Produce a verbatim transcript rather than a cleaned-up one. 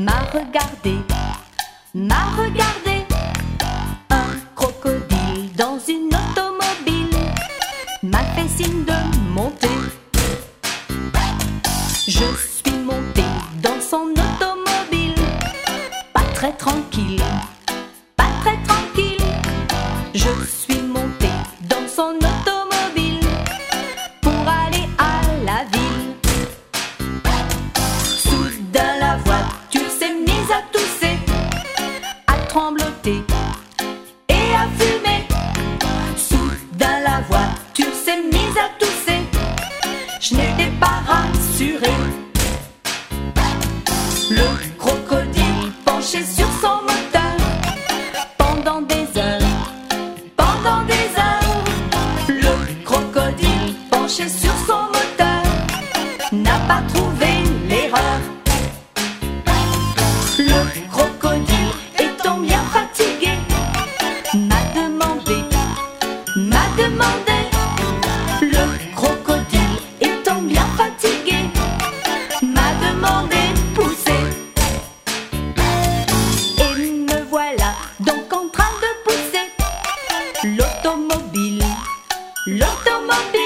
m'a regardé, m'a regardé. Un crocodile dans une automobile m'a fait signe de monter. Je suis montée dans son automobile, pas très tranquille, pas très tranquille. Je suis montée dans son automobile pour aller à la ville. Soudain la voiture s'est mise à tousser, à trembloter et à fumer. Soudain la voiture s'est mise à tousser, je n'étais pas rassurée. Le crocodile penché sur son moteur pendant des heures, pendant des heures. Le crocodile penché sur son moteur n'a pas trouvé l'erreur. Le crocodile étant bien fatigué m'a demandé, m'a demandé. Le crocodile étant bien fatigué m'a demandé pousser. Et me voilà donc en train de pousser l'automobile, l'automobile.